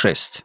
6.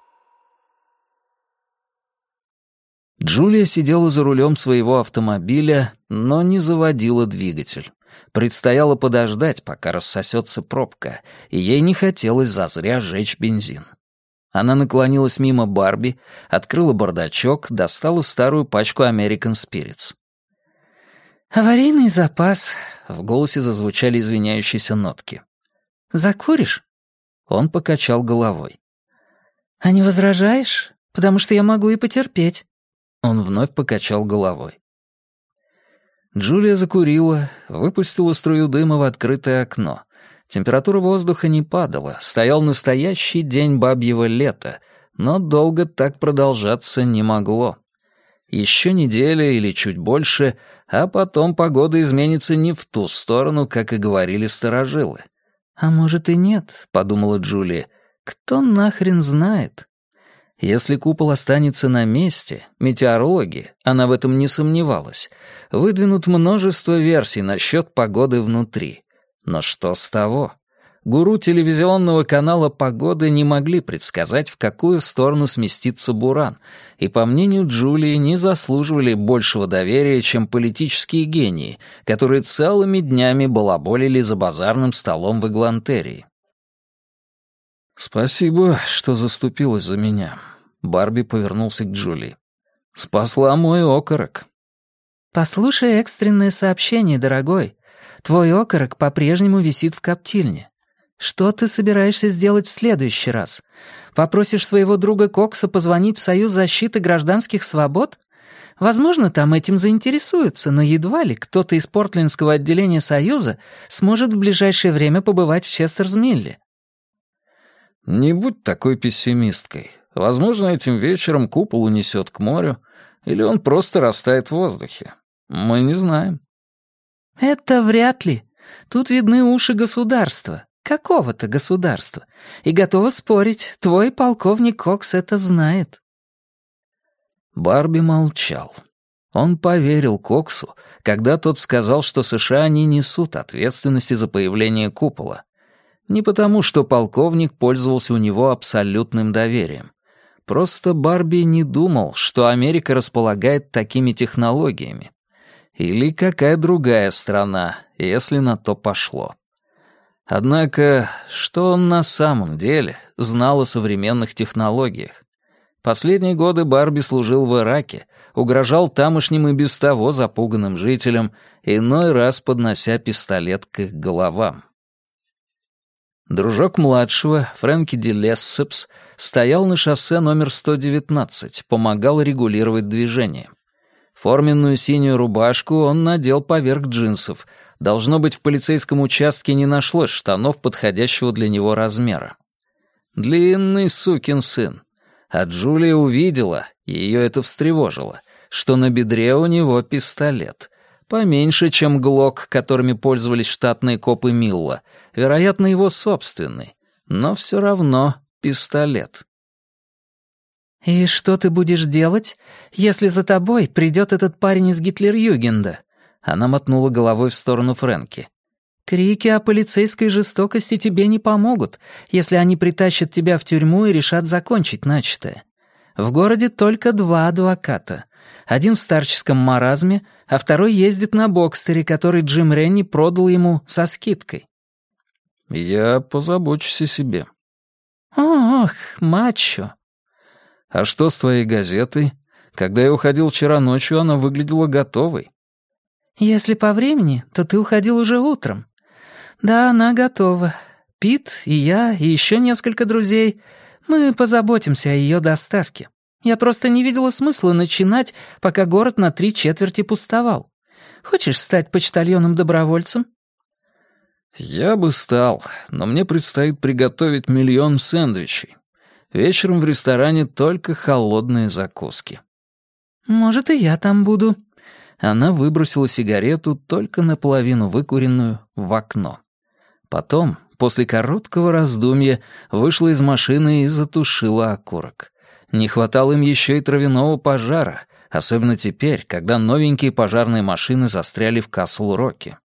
Джулия сидела за рулем своего автомобиля, но не заводила двигатель. Предстояло подождать, пока рассосется пробка, и ей не хотелось зазря жечь бензин. Она наклонилась мимо Барби, открыла бардачок, достала старую пачку American Spirits. «Аварийный запас», — в голосе зазвучали извиняющиеся нотки. «Закуришь?» Он покачал головой. «А не возражаешь? Потому что я могу и потерпеть». Он вновь покачал головой. Джулия закурила, выпустила струю дыма в открытое окно. Температура воздуха не падала, стоял настоящий день бабьего лета, но долго так продолжаться не могло. Еще неделя или чуть больше, а потом погода изменится не в ту сторону, как и говорили старожилы. «А может и нет», — подумала Джулия. «Кто нахрен знает?» Если купол останется на месте, метеорологи, она в этом не сомневалась, выдвинут множество версий насчет погоды внутри. Но что с того? Гуру телевизионного канала «Погоды» не могли предсказать, в какую сторону сместится буран, и, по мнению Джулии, не заслуживали большего доверия, чем политические гении, которые целыми днями балаболили за базарным столом в Эглантерии. «Спасибо, что заступилась за меня», — Барби повернулся к Джулии. «Спасла мой окорок». «Послушай экстренное сообщение, дорогой. Твой окорок по-прежнему висит в коптильне. Что ты собираешься сделать в следующий раз? Попросишь своего друга Кокса позвонить в Союз защиты гражданских свобод? Возможно, там этим заинтересуются, но едва ли кто-то из портлендского отделения Союза сможет в ближайшее время побывать в Честерс-Милле». «Не будь такой пессимисткой. Возможно, этим вечером купол унесет к морю, или он просто растает в воздухе. Мы не знаем». «Это вряд ли. Тут видны уши государства. Какого-то государства. И готова спорить, твой полковник Кокс это знает». Барби молчал. Он поверил Коксу, когда тот сказал, что США не несут ответственности за появление купола. Не потому, что полковник пользовался у него абсолютным доверием. Просто Барби не думал, что Америка располагает такими технологиями. Или какая другая страна, если на то пошло. Однако, что он на самом деле знал о современных технологиях? Последние годы Барби служил в Ираке, угрожал тамошним и без того запуганным жителям, иной раз поднося пистолет к их головам. Дружок младшего, Фрэнки Ди Лессепс, стоял на шоссе номер 119, помогал регулировать движение. Форменную синюю рубашку он надел поверх джинсов. Должно быть, в полицейском участке не нашлось штанов подходящего для него размера. Длинный сукин сын. А Джулия увидела, ее это встревожило, что на бедре у него пистолет. Поменьше, чем глок, которыми пользовались штатные копы Милла. Вероятно, его собственный. Но все равно пистолет. «И что ты будешь делать, если за тобой придет этот парень из Гитлер-Югенда?» Она мотнула головой в сторону Фрэнки. «Крики о полицейской жестокости тебе не помогут, если они притащат тебя в тюрьму и решат закончить начатое. В городе только 2 адвоката. Один в старческом маразме, а второй ездит на бокстере, который Джим Ренни продал ему со скидкой». «Я позабочусь о себе». «Ох, мачо». «А что с твоей газетой? Когда я уходил вчера ночью, она выглядела готовой». «Если по времени, то ты уходил уже утром. Да, она готова. Пит и я, и еще несколько друзей. Мы позаботимся о ее доставке. Я просто не видела смысла начинать, пока город на 3/4 пустовал. Хочешь стать почтальоном-добровольцем?» «Я бы стал, но мне предстоит приготовить 1 миллион сэндвичей. Вечером в ресторане только холодные закуски». «Может, и я там буду». Она выбросила сигарету, только наполовину выкуренную, в окно. Потом, после короткого раздумья, вышла из машины и затушила окурок. Не хватало им еще и травяного пожара, особенно теперь, когда новенькие пожарные машины застряли в Касл-Роке.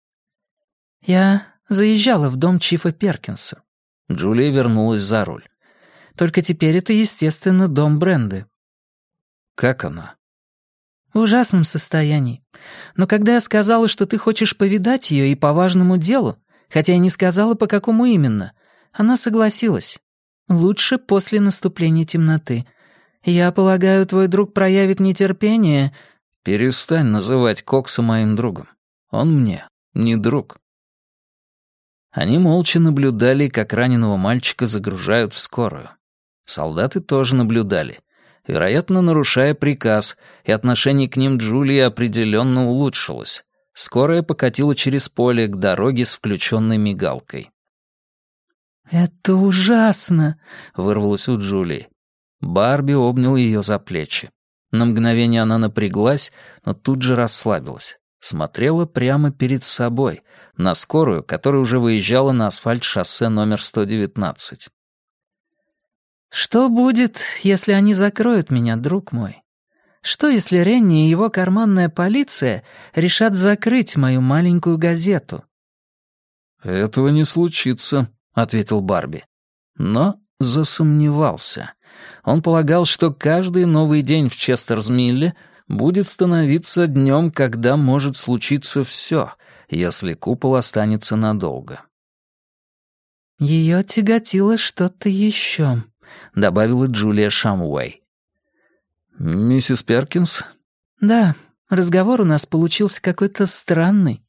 «Я заезжала в дом Чифа Перкинса». Джулия вернулась за руль. Только теперь это, естественно, дом Бренды». «Как она?» «В ужасном состоянии. Но когда я сказала, что ты хочешь повидать ее и по важному делу, хотя и не сказала, по какому именно, она согласилась. Лучше после наступления темноты. Я полагаю, твой друг проявит нетерпение...» «Перестань называть Кокса моим другом. Он мне не друг». Они молча наблюдали, как раненого мальчика загружают в скорую. Солдаты тоже наблюдали, вероятно, нарушая приказ, и отношение к ним Джулии определенно улучшилось. Скорая покатила через поле к дороге с включенной мигалкой. «Это ужасно!» — вырвалось у Джулии. Барби обнял ее за плечи. На мгновение она напряглась, но тут же расслабилась. Смотрела прямо перед собой, на скорую, которая уже выезжала на асфальт шоссе номер 119. «Что будет, если они закроют меня, друг мой? Что, если Ренни и его карманная полиция решат закрыть мою маленькую газету?» «Этого не случится», — ответил Барби. Но засомневался. Он полагал, что каждый новый день в Честерс-Милле будет становиться днем, когда может случиться все, если купол останется надолго. «Ее тяготило что-то еще», — добавила Джулия Шамуэй. «Миссис Перкинс?» «Да, разговор у нас получился какой-то странный».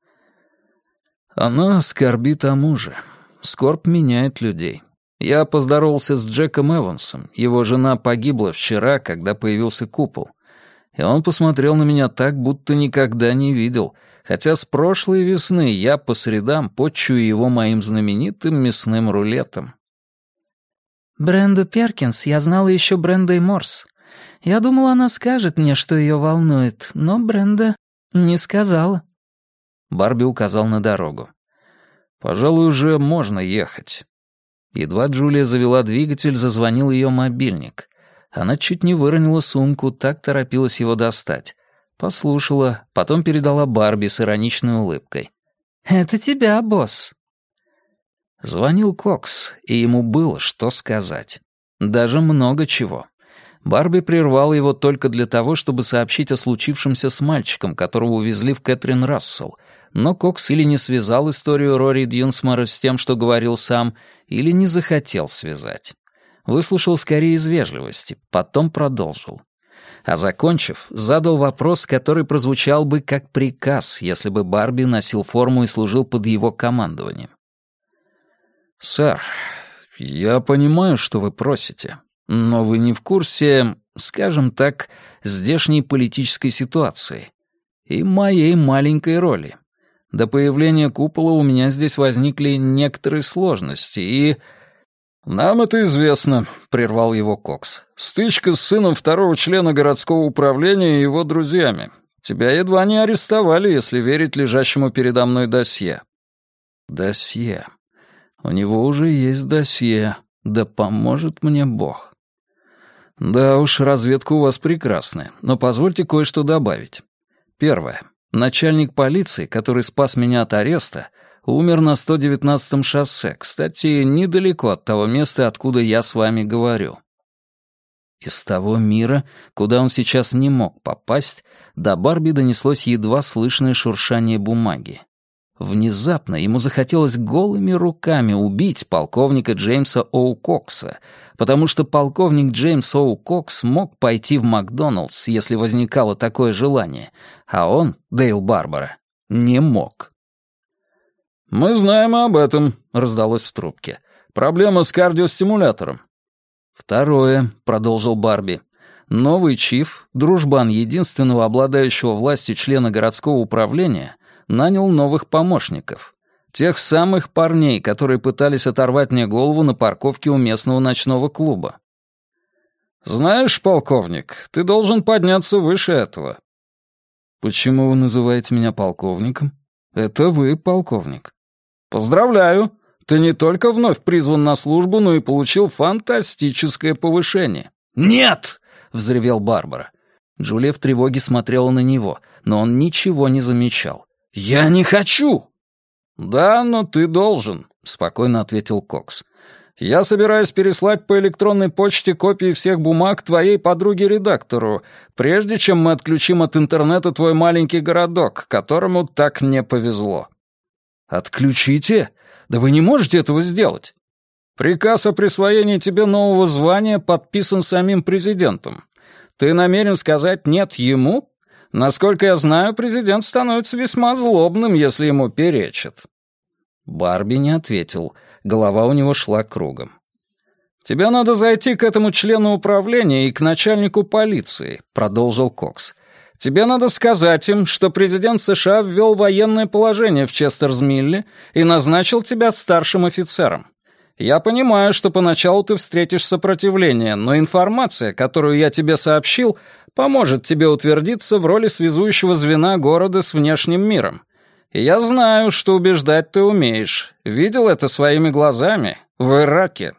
«Она скорбит о муже. Скорбь меняет людей. Я поздоровался с Джеком Эвансом. Его жена погибла вчера, когда появился купол. И он посмотрел на меня так, будто никогда не видел, хотя с прошлой весны я по средам почую его моим знаменитым мясным рулетом». «Бренду Перкинс я знала еще Брендой Морс. Я думала, она скажет мне, что ее волнует, но Бренда не сказала». Барби указал на дорогу. «Пожалуй, уже можно ехать». Едва Джулия завела двигатель, зазвонил ее мобильник. Она чуть не выронила сумку, так торопилась его достать. Послушала, потом передала Барби с ироничной улыбкой. «Это тебя, босс». Звонил Кокс, и ему было что сказать. Даже много чего. Барби прервал его только для того, чтобы сообщить о случившемся с мальчиком, которого увезли в Кэтрин Рассел, но Кокс или не связал историю Рори Дьюнсмора с тем, что говорил сам, или не захотел связать. Выслушал скорее из вежливости, потом продолжил. А закончив, задал вопрос, который прозвучал бы как приказ, если бы Барби носил форму и служил под его командованием. «Сэр, я понимаю, что вы просите, но вы не в курсе, скажем так, здешней политической ситуации и моей маленькой роли. До появления купола у меня здесь возникли некоторые сложности, и...» «Нам это известно», — прервал его Кокс. «Стычка с сыном второго члена городского управления и его друзьями. Тебя едва не арестовали, если верить лежащему передо мной досье». «Досье. У него уже есть досье. Да поможет мне Бог». «Да уж, разведка у вас прекрасная, но позвольте кое-что добавить. Первое. Начальник полиции, который спас меня от ареста, умер на 119-м шоссе, кстати, недалеко от того места, откуда я с вами говорю. Из того мира, куда он сейчас не мог попасть, до Барби донеслось едва слышное шуршание бумаги. Внезапно ему захотелось голыми руками убить полковника Джеймса Оу Кокса, потому что полковник Джеймс Оу Кокс мог пойти в Макдоналдс, если возникало такое желание, а он, Дейл Барбара, не мог. «Мы знаем об этом», — раздалось в трубке. «Проблема с кардиостимулятором». «Второе», — продолжил Барби. «Новый чиф, дружбан единственного обладающего властью члена городского управления, нанял новых помощников. Тех самых парней, которые пытались оторвать мне голову на парковке у местного ночного клуба. Знаешь, полковник, ты должен подняться выше этого». «Почему вы называете меня полковником? Это вы, полковник». «Поздравляю! Ты не только вновь призван на службу, но и получил фантастическое повышение». «Нет!» — взревел Барбара. Джулия в тревоге смотрела на него, но он ничего не замечал. «Я не хочу!» «Да, но ты должен», — спокойно ответил Кокс. Я собираюсь переслать по электронной почте копии всех бумаг твоей подруге-редактору, прежде чем мы отключим от интернета твой маленький городок, которому так не повезло». «Отключите? Да вы не можете этого сделать». «Приказ о присвоении тебе нового звания подписан самим президентом. Ты намерен сказать «нет» ему? Насколько я знаю, президент становится весьма злобным, если ему перечат». Барби не ответил. Голова у него шла кругом. «Тебе надо зайти к этому члену управления и к начальнику полиции», — продолжил Кокс. «Тебе надо сказать им, что президент США ввел военное положение в Честерс-Милле и назначил тебя старшим офицером. Я понимаю, что поначалу ты встретишь сопротивление, но информация, которую я тебе сообщил, поможет тебе утвердиться в роли связующего звена города с внешним миром. И я знаю, что убеждать ты умеешь. Видел это своими глазами в Ираке».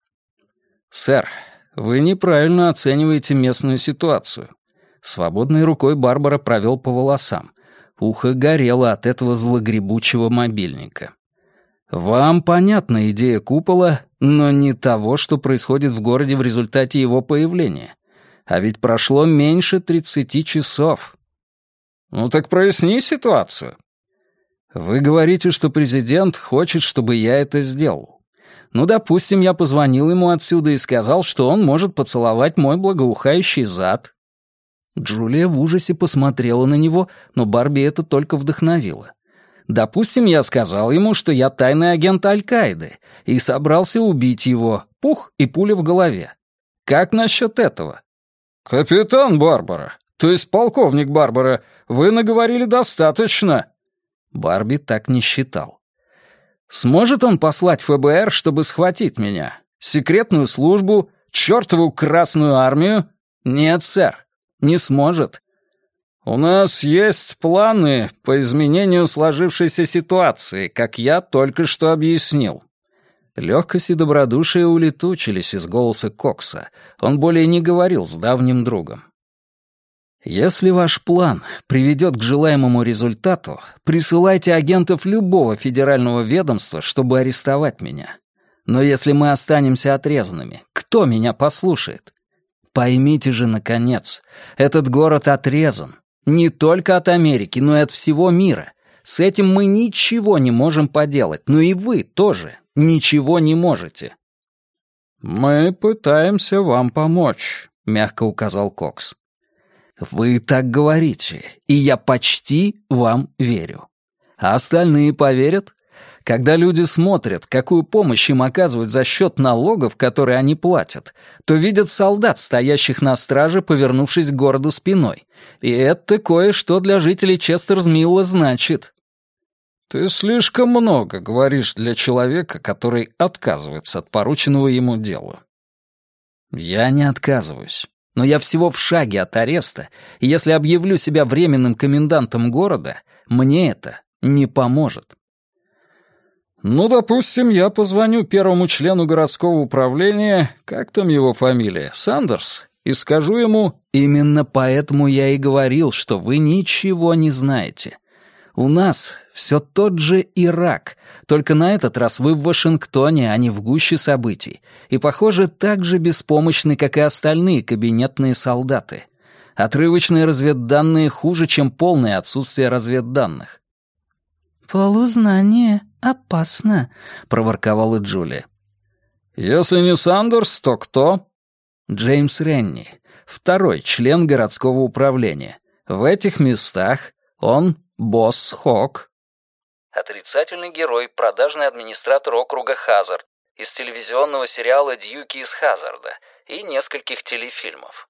«Сэр, вы неправильно оцениваете местную ситуацию». Свободной рукой Барбара провел по волосам. Ухо горело от этого злогребучего мобильника. «Вам понятна идея купола, но не того, что происходит в городе в результате его появления. А ведь прошло меньше 30 часов». «Ну так проясни ситуацию». «Вы говорите, что президент хочет, чтобы я это сделал. Ну, допустим, я позвонил ему отсюда и сказал, что он может поцеловать мой благоухающий зад». Джулия в ужасе посмотрела на него, но Барби это только вдохновило. «Допустим, я сказал ему, что я тайный агент Аль-Каиды и собрался убить его, пух и пуля в голове. Как насчет этого?» «Капитан Барбара, то есть полковник Барбара, вы наговорили достаточно». Барби так не считал. «Сможет он послать ФБР, чтобы схватить меня? Секретную службу? Чёртову Красную армию? Нет, сэр, не сможет». «У нас есть планы по изменению сложившейся ситуации, как я только что объяснил». Лёгкость и добродушие улетучились из голоса Кокса. Он более не говорил с давним другом. «Если ваш план приведет к желаемому результату, присылайте агентов любого федерального ведомства, чтобы арестовать меня. Но если мы останемся отрезанными, кто меня послушает? Поймите же, наконец, этот город отрезан. Не только от Америки, но и от всего мира. С этим мы ничего не можем поделать, но и вы тоже ничего не можете». «Мы пытаемся вам помочь», — мягко указал Кокс. «Вы так говорите, и я почти вам верю. А остальные поверят? Когда люди смотрят, какую помощь им оказывают за счет налогов, которые они платят, то видят солдат, стоящих на страже, повернувшись к городу спиной. И это кое-что для жителей Честерс-Милла значит». «Ты слишком много говоришь для человека, который отказывается от порученного ему дела». «Я не отказываюсь. Но я всего в шаге от ареста, и если объявлю себя временным комендантом города, мне это не поможет». «Ну, допустим, я позвоню первому члену городского управления, как там его фамилия, Сандерс, и скажу ему...» «Именно поэтому я и говорил, что вы ничего не знаете. У нас все тот же Ирак, только на этот раз вы в Вашингтоне, а не в гуще событий, и, похоже, так же беспомощны, как и остальные кабинетные солдаты. Отрывочные разведданные хуже, чем полное отсутствие разведданных». «Полузнание опасно», — проворковала Джулия. «Если не Сандерс, то кто?» «Джеймс Ренни, второй член городского управления. В этих местах он босс Хок». Отрицательный герой, продажный администратор округа Хазард из телевизионного сериала «Дьюки из Хазарда» и нескольких телефильмов.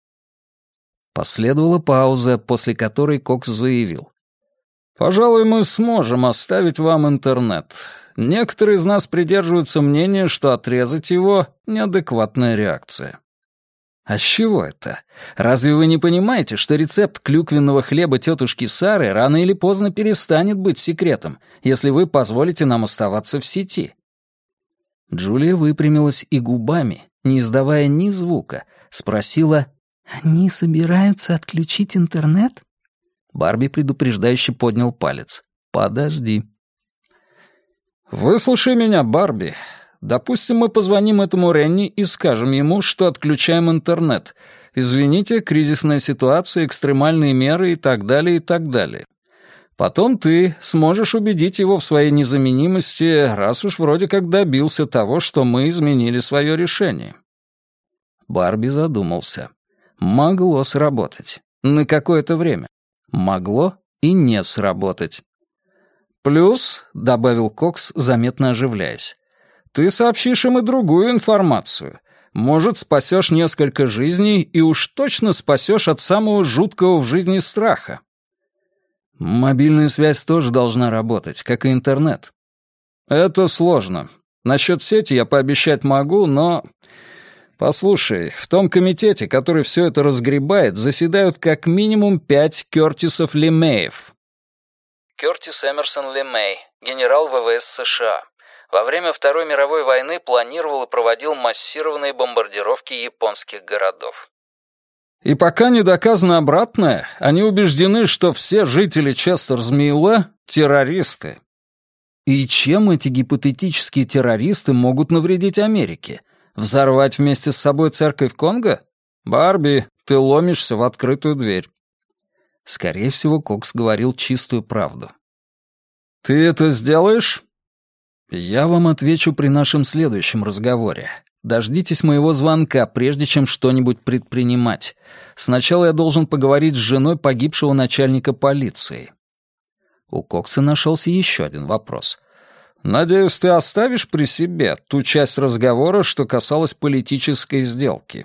Последовала пауза, после которой Кокс заявил: «Пожалуй, мы сможем оставить вам интернет. Некоторые из нас придерживаются мнения, что отрезать его — неадекватная реакция». «А с чего это? Разве вы не понимаете, что рецепт клюквенного хлеба тетушки Сары рано или поздно перестанет быть секретом, если вы позволите нам оставаться в сети?» Джулия выпрямилась и губами, не издавая ни звука, спросила: «Они собираются отключить интернет?» Барби предупреждающе поднял палец. «Подожди». «Выслушай меня, Барби. Допустим, мы позвоним этому Ренни и скажем ему, что отключаем интернет. Извините, кризисная ситуация, экстремальные меры и так далее, и так далее. Потом ты сможешь убедить его в своей незаменимости, раз уж вроде как добился того, что мы изменили свое решение». Барби задумался. Могло сработать. На какое-то время. Могло и не сработать. «Плюс», — добавил Кокс, заметно оживляясь, «ты сообщишь им и другую информацию. Может, спасешь несколько жизней и уж точно спасешь от самого жуткого в жизни страха». «Мобильная связь тоже должна работать, как и интернет». «Это сложно. Насчет сети я пообещать могу, но...» «Послушай, в том комитете, который все это разгребает, заседают как минимум 5 Кёртисов Лемеев». Кёртис Эмерсон Лемей, генерал ВВС США. Во время Второй мировой войны планировал и проводил массированные бомбардировки японских городов. И пока не доказано обратное, они убеждены, что все жители Честерс-Милла — террористы. И чем эти гипотетические террористы могут навредить Америке? Взорвать вместе с собой церковь Конго? Барби, ты ломишься в открытую дверь. Скорее всего, Кокс говорил чистую правду. «Ты это сделаешь?» «Я вам отвечу при нашем следующем разговоре. Дождитесь моего звонка, прежде чем что-нибудь предпринимать. Сначала я должен поговорить с женой погибшего начальника полиции». У Кокса нашелся еще один вопрос. «Надеюсь, ты оставишь при себе ту часть разговора, что касалась политической сделки».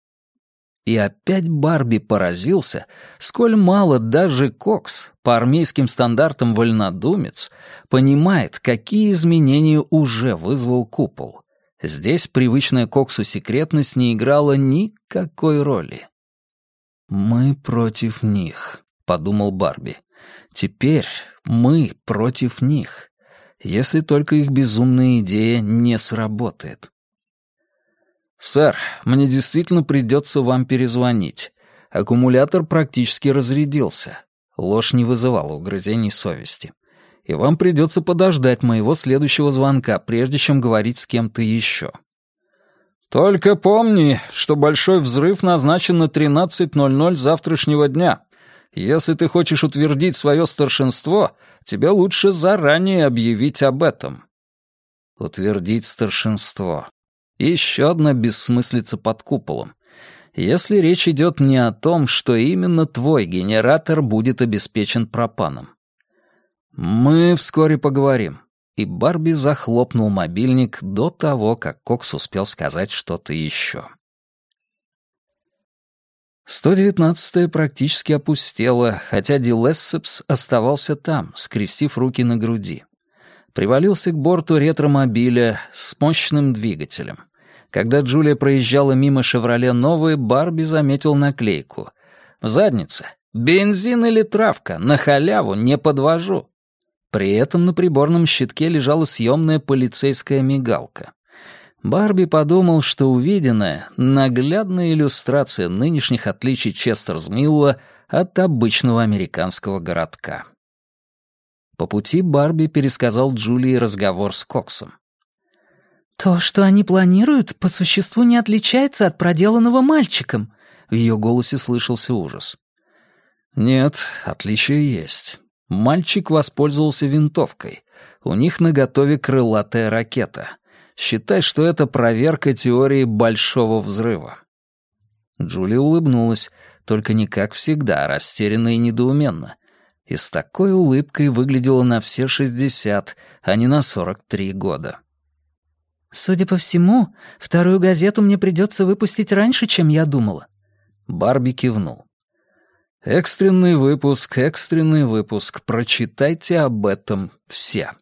И опять Барби поразился, сколь мало даже Кокс, по армейским стандартам вольнодумец, понимает, какие изменения уже вызвал купол. Здесь привычная Коксу секретность не играла никакой роли. «Мы против них», — подумал Барби. «Теперь мы против них, если только их безумная идея не сработает». «Сэр, мне действительно придется вам перезвонить. Аккумулятор практически разрядился. Ложь не вызывала угрызений совести. И вам придется подождать моего следующего звонка, прежде чем говорить с кем-то еще». «Только помни, что большой взрыв назначен на 13:00 завтрашнего дня. Если ты хочешь утвердить свое старшинство, тебе лучше заранее объявить об этом». Утвердить старшинство. Еще одна бессмыслица под куполом. Если речь идет не о том, что именно твой генератор будет обеспечен пропаном. Мы вскоре поговорим. И Барби захлопнул мобильник до того, как Кокс успел сказать что-то еще. 119-я практически опустела, хотя Ди Лессепс оставался там, скрестив руки на груди. Привалился к борту ретромобиля с мощным двигателем. Когда Джулия проезжала мимо «Шевроле Новые», Барби заметил наклейку. В заднице «Бензин или травка, на халяву не подвожу». При этом на приборном щитке лежала съемная полицейская мигалка. Барби подумал, что увиденное — наглядная иллюстрация нынешних отличий Честерс-Милла от обычного американского городка. По пути Барби пересказал Джулии разговор с Коксом. «То, что они планируют, по существу не отличается от проделанного мальчиком», — в ее голосе слышался ужас. «Нет, отличия есть. Мальчик воспользовался винтовкой. У них наготове крылатая ракета. Считай, что это проверка теории большого взрыва». Джулия улыбнулась, только не как всегда, растерянно и недоуменно. И с такой улыбкой выглядела на все 60, а не на 43 года. «Судя по всему, вторую газету мне придется выпустить раньше, чем я думала». Барби кивнул. Экстренный выпуск, прочитайте об этом все».